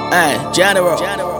Hey, General.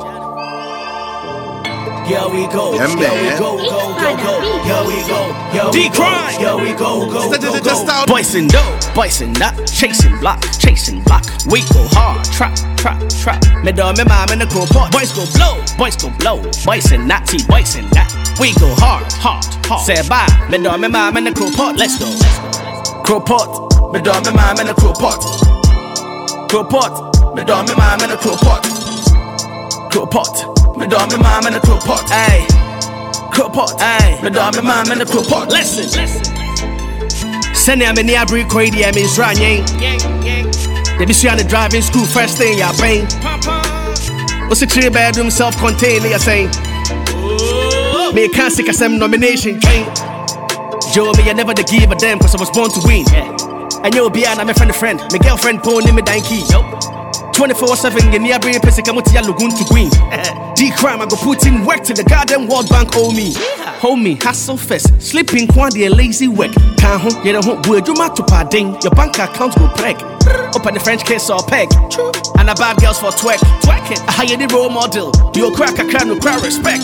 Here we go. Yeah, Here we go. Go. Here we go. D-Crime. Here we go. Go. Boys in dough, boys in that, chasing block. We go hard, trap. Me dog, me mom in the crew pot. Boys go blow. Boys in that, boys in that. We go hard. Say bye. Me dog, me mom in the crew pot. Let's go. Crew pot. Me dog, me mom in the crew pot. Crew pot. Me dog, me mom in the crew pot. Crew pot. Me dog, me mom in the crew pot. Ay. Crew pot. Ay. Me dog, me mom in the crew pot. Listen. Send them in the abri crazy, I mean, Ryan. They be on the driving school, first thing you're paying. What's a 3-bedroom self-contained, you're saying? Me can't see cause I'm nomination train. Joe, me, I never to give a damn cause I was born to win. And you'll be out, I'm a friend. My girlfriend, pony me donkey. 24/7, you near bring place, come to your lagoon to green. D-Crime, I go put in work till the goddamn World Bank owe me. Hold me, hustle first, sleeping quantity a lazy work. Can't hold, you don't word, you might to pardon. Your bank account go preg. Open the French case or peg. And a bad girls for twerk it. I hire the role model. You crack, I can't no cry respect.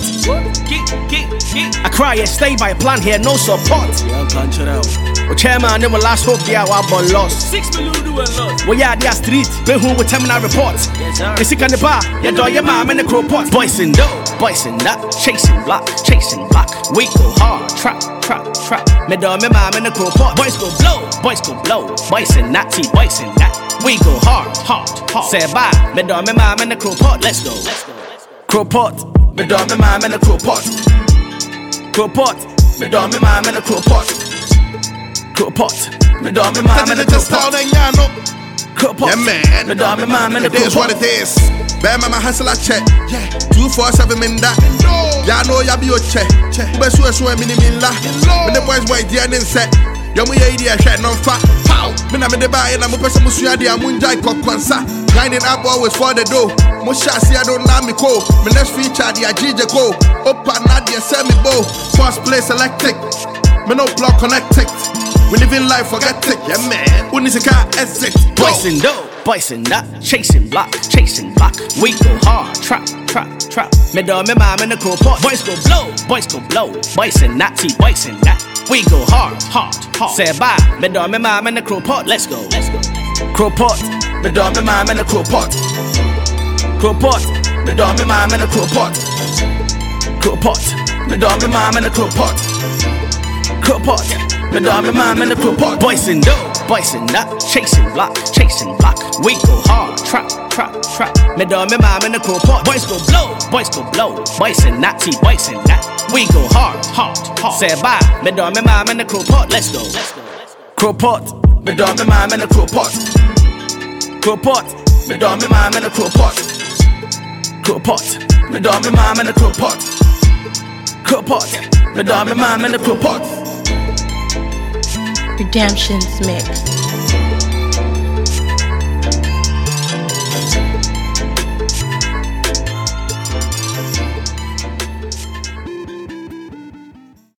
I cry, I stay by plan here, no support. Oh, chairman, never last hope, yeah, I bought lost. 6 million do a lot. Well, yeah, they are street, they who will terminal report. They sick on the bar, your dog, your mom, and the crow pot. Boys in dough, boys in that, chasing block. We go hard, trap. Me dog, me mom, and the crow pot. Boys go blow. Boys in that, boys in that. We go hard. Say bye, me dog, me mom, and the crow pot. Let's go. Crow pot. Me dog, me mom in the crew pot. Crow pot. Me dog, me mom in the crew pot. Crow pot. Me dog, me mom in the crew pot. Crow pot. Yeah, man. Me dog, me mom in the It crew is what pot. it is. Bear my hustle a check. 247 in that. Ya know ya be your check. Best way so mini min la. When the boys dear then set. Yo mu ye idea share non fat. Pow. Me na me de buy na mo pesa mo sua de amunjai kokwansa. Grinding up always for the dough. Mo sha see I don't na me ko. Me next feature the ajije ko. Opa na de send me bow. First place electric. Me no block connected. We living life forget it. Yeah man. Who needs a car exit? Boys in dough, boys in that, chasing block. We go hard, trap. Me dog, me mom, and the crow pot. Boys go blow. Boys in that, boys in that. We go hard. Say bye, me dog, me mom, and the crow pot. Let's go. Crow pot. Me dog, me mom in the crew pot. Crow pot. Me dog, me mom in the crew pot. Crow pot. Me dog, me mom in the crew pot. Crow pot. Me dog, me mom in the crew pot. Boys in dough, boys in that, chasing block. We go hard, trap. Me dog, me mom, and the crow pot. Boys go blow. Boys in that, boys in that. We go hard. Say bye, me dog, me mom, and the crow pot. Let's go. Crow pot. Me dog, me mom in the crew pot. Crow pot. Me dog, me mom in the crew pot. Crow pot. Me dog, me mom in the crew pot. Crow pot. Me dog, me mom in the crew pot. Redemption's mix.